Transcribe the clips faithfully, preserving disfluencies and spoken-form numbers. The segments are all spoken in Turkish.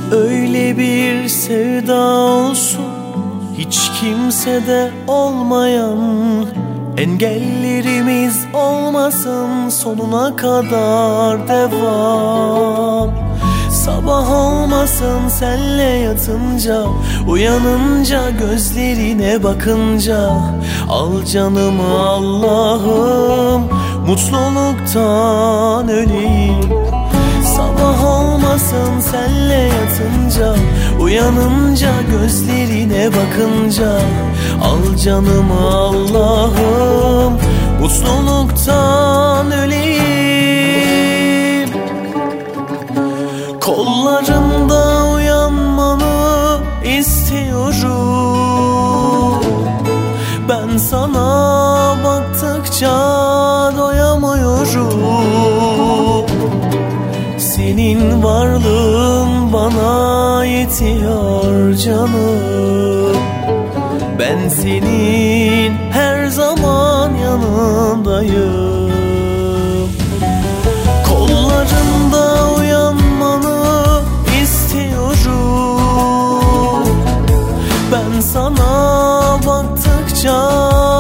Öyle bir sevda olsun hiç kimsede olmayan, engellerimiz olmasın sonuna kadar devam. Sabah olmasın senle yatınca, uyanınca gözlerine bakınca, al canımı Allah'ım, mutluluktan öleyim. Sabah olmasın senle yatınca, uyanınca gözlerine bakınca, al canımı Allah'ım, mutluluktan öleyim. Kollarımda uyanmanı istiyorum. Ben sana baktıkça doyamıyorum. Senin varlığın bana yetiyor canım. Ben senin her zaman yanındayım. Kollarında uyanmanı istiyorum. Ben sana baktıkça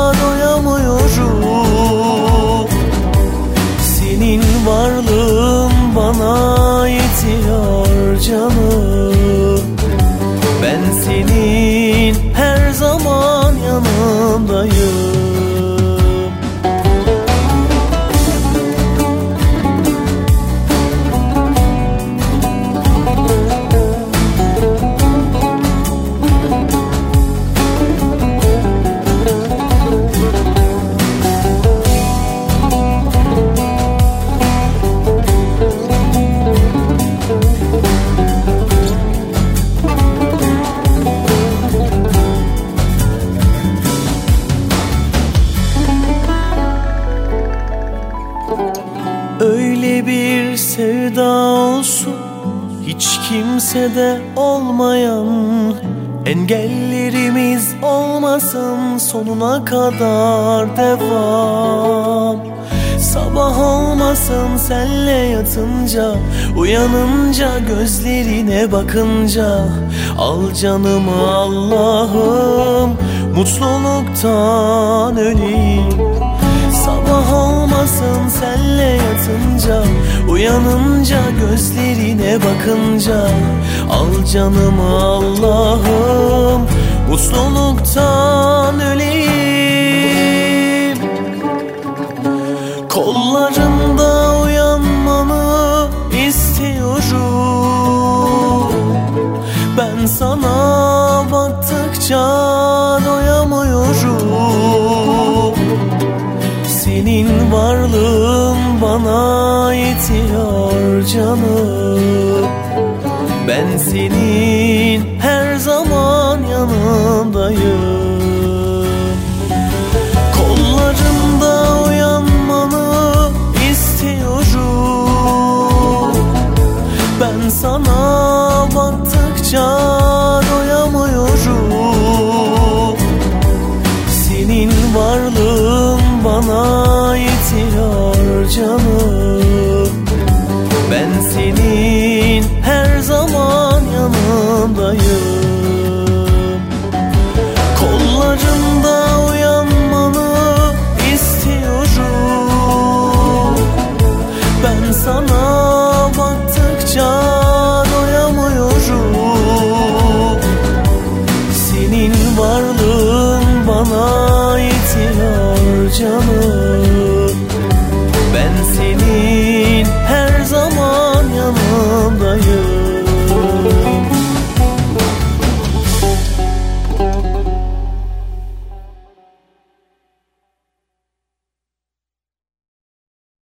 doyamıyorum. Senin varlığın bana yetiyor canım. Ben senin her zaman yanındayım. Öyle bir sevda olsun hiç kimsede olmayan, engellerimiz olmasın sonuna kadar devam. Sabah olmasın senle yatınca, uyanınca gözlerine bakınca, al canımı Allah'ım, mutluluktan öleyim. Sabah olmasın senle yatınca, uyanınca gözlerine bakınca, al canımı Allah'ım, mutluluktan öleyim. Kollarında uyanmanı istiyorum. Ben sana baktıkça doyamıyorum. Senin varlığın bana yetiyor canım. Ben senin her zaman yanındayım. Kollarında uyanmanı istiyorum. Ben sana baktıkça doyamıyorum. Senin varlığın bana yetiyor canım. Ben senin her zaman yanındayım. Kollarında uyanmanı istiyorum. Ben sana baktıkça doyamıyorum. Senin varlığın bana yetiyor canım.